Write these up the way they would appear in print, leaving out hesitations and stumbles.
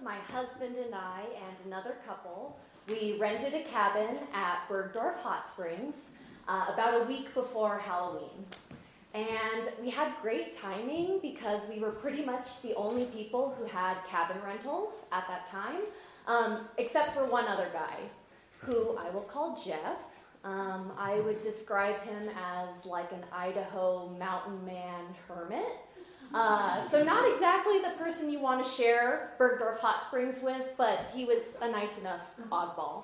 my husband and I and another couple, we rented a cabin at Bergdorf Hot Springs about a week before Halloween. And we had great timing because we were pretty much the only people who had cabin rentals at that time, except for one other guy, who I will call Jeff. I would describe him as like an Idaho mountain man hermit. So not exactly the person you want to share Bergdorf Hot Springs with, but he was a nice enough oddball.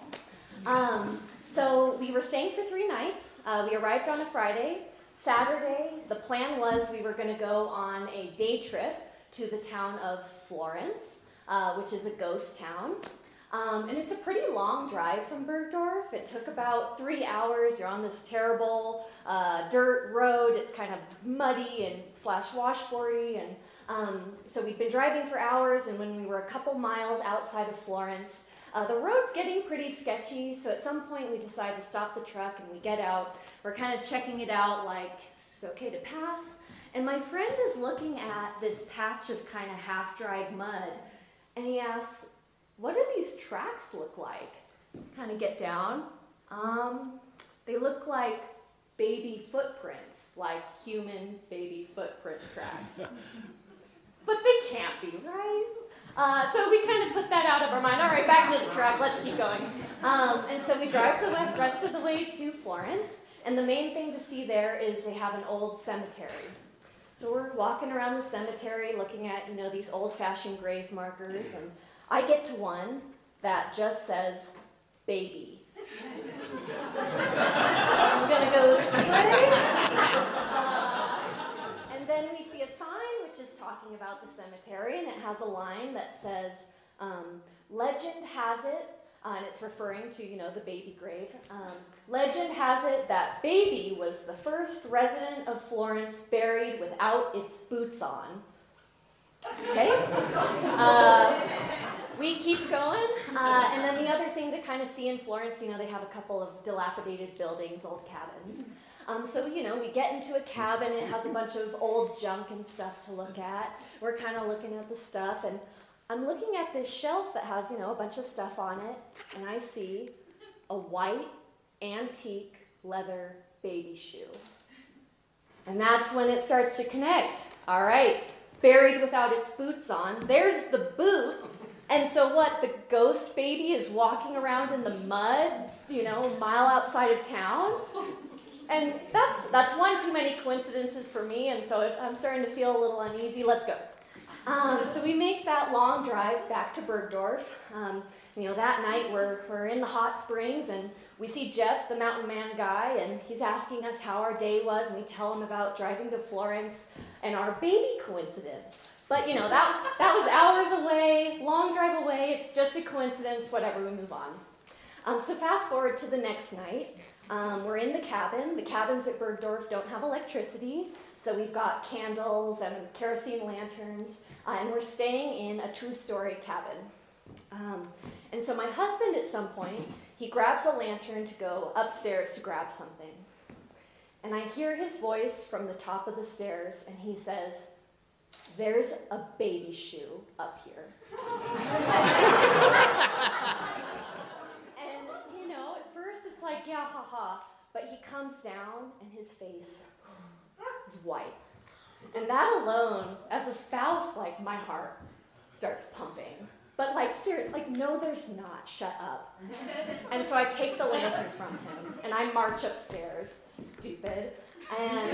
So we were staying for 3 nights. We arrived on a Friday. Saturday, the plan was we were going to go on a day trip to the town of Florence, which is a ghost town. And it's a pretty long drive from Bergdorf. It took about 3 hours. You're on this terrible dirt road. It's kind of muddy and / washboardy. And so we'd been driving for hours, and when we were a couple miles outside of Florence, the road's getting pretty sketchy. So at some point we decide to stop the truck and we get out. We're kind of checking it out like, it's okay to pass. And my friend is looking at this patch of kind of half-dried mud, and he asks, "What do these tracks look like?" Kind of get down. They look like baby footprints, like human baby footprint tracks. But they can't be, right? So we kind of put that out of our mind. All right, back into the truck. Let's keep going. And so we drive the rest of the way to Florence. And the main thing to see there is they have an old cemetery. So we're walking around the cemetery looking at, these old-fashioned grave markers. And I get to one that just says, baby. I'm going to go this way. And then we see a sign which is talking about the cemetery, and it has a line that says, legend has it, and it's referring to, the baby grave. Legend has it that baby was the first resident of Florence buried without its boots on. Okay? We keep going, and then the other thing to kind of see in Florence, they have a couple of dilapidated buildings, old cabins. So, we get into a cabin, and it has a bunch of old junk and stuff to look at. We're kind of looking at the stuff, and I'm looking at this shelf that has, a bunch of stuff on it, and I see a white, antique, leather baby shoe. And that's when it starts to connect. All right, buried without its boots on. There's the boot. And so what, the ghost baby is walking around in the mud, a mile outside of town? And that's one too many coincidences for me, and so I'm starting to feel a little uneasy. Let's go. So we make that long drive back to Bergdorf. That night we're in the hot springs, and we see Jeff, the mountain man guy, and he's asking us how our day was, and we tell him about driving to Florence and our baby coincidence. But, that was hours away, long drive away, it's just a coincidence, whatever, we move on. So fast forward to the next night. We're in the cabin. The cabins at Bergdorf don't have electricity, so we've got candles and kerosene lanterns, and we're staying in a 2-story cabin. And so my husband, at some point, he grabs a lantern to go upstairs to grab something. And I hear his voice from the top of the stairs, and he says, "There's a baby shoe up here." And, at first it's like, yeah, haha. But he comes down, and his face is white. And that alone, as a spouse, my heart starts pumping. But, seriously, no, there's not. Shut up. And so I take the lantern from him, and I march upstairs. Stupid. And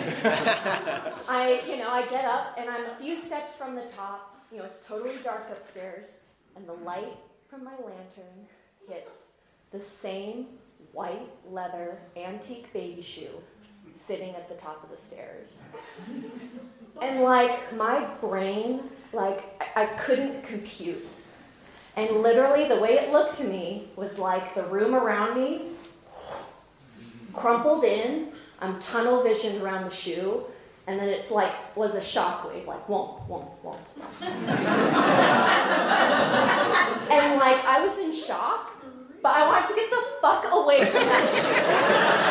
I get up, and I'm a few steps from the top. It's totally dark upstairs, and the light from my lantern hits the same white leather antique baby shoe sitting at the top of the stairs. And my brain, I couldn't compute. And literally the way it looked to me was like the room around me crumpled in. I'm tunnel visioned around the shoe, and then it's was a shockwave, whoa, whoa, whoa. And I was in shock, but I wanted to get the fuck away from that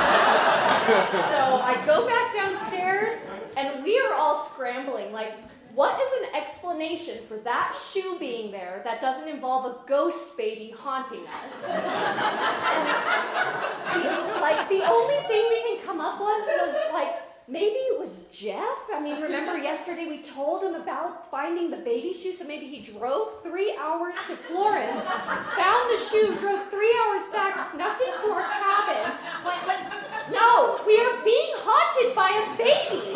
shoe. So I go back downstairs, and we are all scrambling, what is an explanation for that shoe being there that doesn't involve a ghost baby haunting us? And the only thing we can come up with was maybe it was Jeff. I mean, remember yesterday we told him about finding the baby shoe, so maybe he drove 3 hours to Florence, found the shoe, drove 3 hours back, snuck into our cabin. No, we are being haunted by a baby.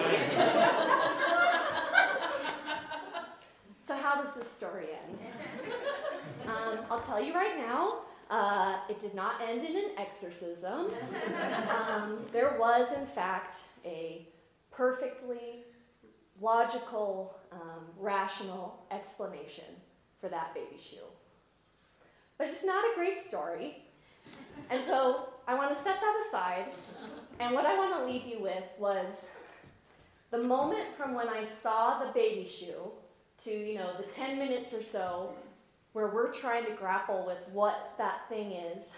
So how does this story end? I'll tell you right now. It did not end in an exorcism. There was, in fact, a perfectly logical, rational explanation for that baby shoe. But it's not a great story. And so I want to set that aside. And what I want to leave you with was the moment from when I saw the baby shoe to, the 10 minutes or so where we're trying to grapple with what that thing is,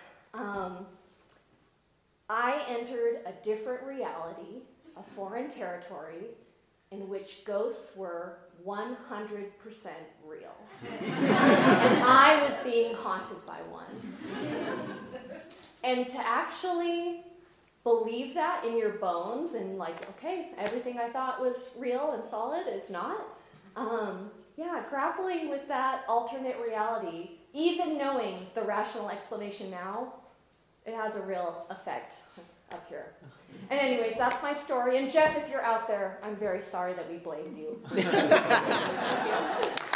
I entered a different reality, a foreign territory, in which ghosts were 100% real. And I was being haunted by one. And to actually believe that in your bones and okay, everything I thought was real and solid is not, grappling with that alternate reality, even knowing the rational explanation now, it has a real effect up here. And anyways, that's my story. And Jeff, if you're out there, I'm very sorry that we blamed you.